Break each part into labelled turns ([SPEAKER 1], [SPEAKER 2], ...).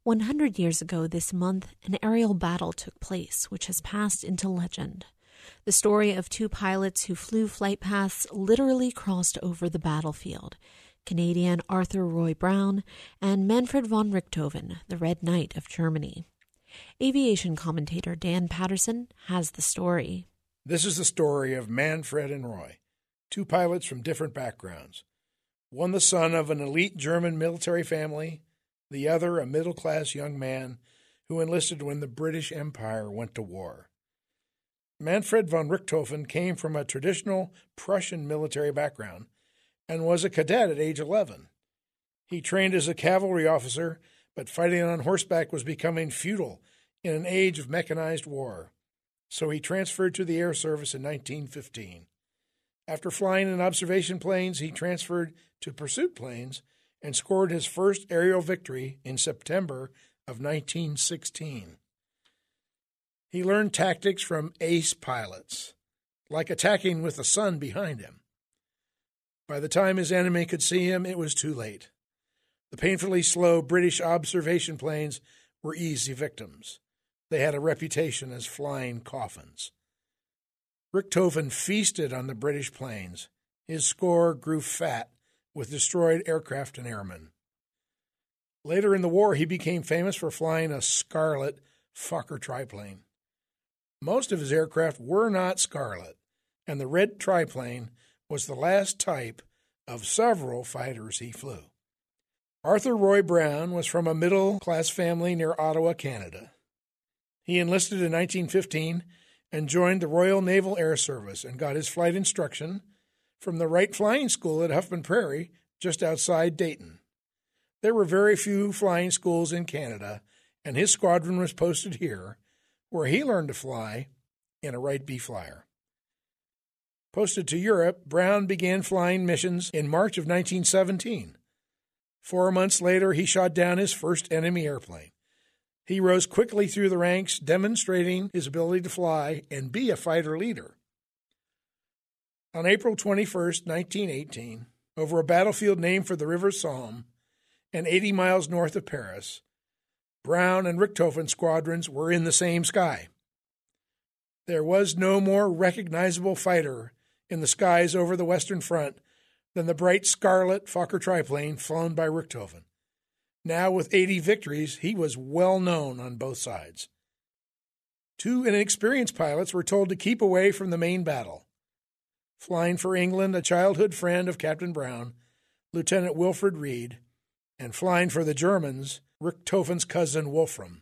[SPEAKER 1] 100 years ago this month, an aerial battle took place, which has passed into legend. The story of two pilots who flew flight paths literally crossed over the battlefield, Canadian Arthur Roy Brown and Manfred von Richthofen, the Red Knight of Germany. Aviation commentator Dan Patterson has the story.
[SPEAKER 2] This is the story of Manfred and Roy, two pilots from different backgrounds. One the son of an elite German military family, the other a middle-class young man who enlisted when the British Empire went to war. Manfred von Richthofen came from a traditional Prussian military background and was a cadet at age 11. He trained as a cavalry officer, but fighting on horseback was becoming futile in an age of mechanized war, so he transferred to the Air Service in 1915. After flying in observation planes, he transferred to pursuit planes and scored his first aerial victory in September of 1916. He learned tactics from ace pilots, like attacking with the sun behind him. By the time his enemy could see him, it was too late. The painfully slow British observation planes were easy victims. They had a reputation as flying coffins. Richthofen feasted on the British planes. His score grew fat with destroyed aircraft and airmen. Later in the war, he became famous for flying a Scarlet Fokker triplane. Most of his aircraft were not Scarlet, and the red triplane was the last type of several fighters he flew. Arthur Roy Brown was from a middle-class family near Ottawa, Canada. He enlisted in 1915 and joined the Royal Naval Air Service and got his flight instruction from the Wright Flying School at Huffman Prairie, just outside Dayton. There were very few flying schools in Canada, and his squadron was posted here, where he learned to fly in a Wright B Flyer. Posted to Europe, Brown began flying missions in March of 1917. 4 months later, he shot down his first enemy airplane. He rose quickly through the ranks, demonstrating his ability to fly and be a fighter leader. On April 21, 1918, over a battlefield named for the River Somme and 80 miles north of Paris, Brown and Richthofen squadrons were in the same sky. There was no more recognizable fighter in the skies over the Western Front than the bright Scarlet Fokker triplane flown by Richthofen. Now, with 80 victories, he was well known on both sides. Two inexperienced pilots were told to keep away from the main battle. Flying for England, a childhood friend of Captain Brown, Lieutenant Wilfred Reed, and flying for the Germans, Richthofen's cousin Wolfram.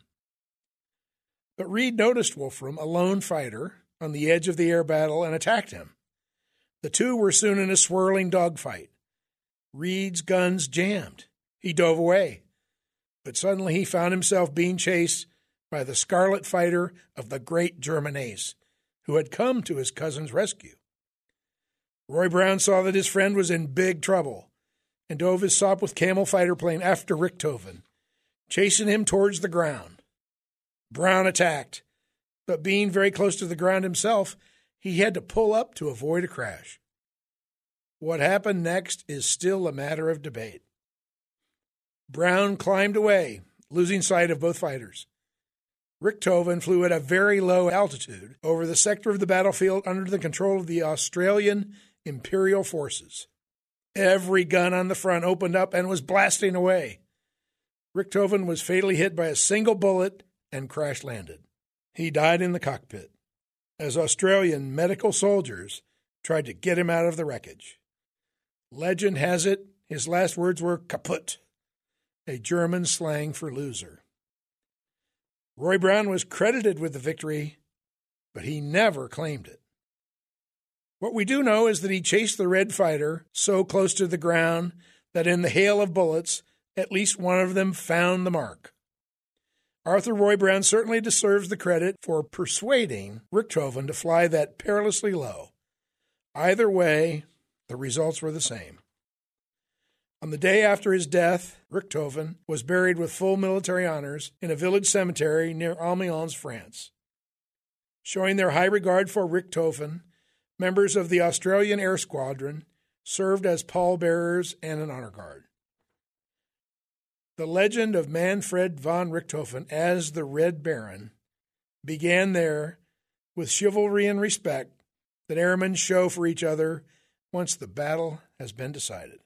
[SPEAKER 2] But Reed noticed Wolfram, a lone fighter, on the edge of the air battle and attacked him. The two were soon in a swirling dogfight. Reed's guns jammed. He dove away. But suddenly he found himself being chased by the Scarlet fighter of the great German ace, who had come to his cousin's rescue. Roy Brown saw that his friend was in big trouble and dove his Sopwith Camel fighter plane after Richthofen, chasing him towards the ground. Brown attacked, but being very close to the ground himself, he had to pull up to avoid a crash. What happened next is still a matter of debate. Brown climbed away, losing sight of both fighters. Richthofen flew at a very low altitude over the sector of the battlefield under the control of the Australian Imperial Forces. Every gun on the front opened up and was blasting away. Richthofen was fatally hit by a single bullet and crash-landed. He died in the cockpit as Australian medical soldiers tried to get him out of the wreckage. Legend has it his last words were kaput, a German slang for loser. Roy Brown was credited with the victory, but he never claimed it. What we do know is that he chased the Red fighter so close to the ground that in the hail of bullets, at least one of them found the mark. Arthur Roy Brown certainly deserves the credit for persuading Richthofen to fly that perilously low. Either way, the results were the same. On the day after his death, Richthofen was buried with full military honors in a village cemetery near Amiens, France. Showing their high regard for Richthofen, members of the Australian Air Squadron served as pallbearers and an honor guard. The legend of Manfred von Richthofen as the Red Baron began there with chivalry and respect that airmen show for each other once the battle has been decided.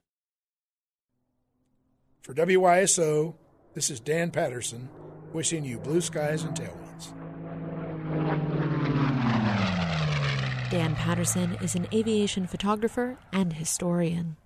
[SPEAKER 2] For WYSO, this is Dan Patterson, wishing you blue skies and tailwinds.
[SPEAKER 1] Dan Patterson is an aviation photographer and historian.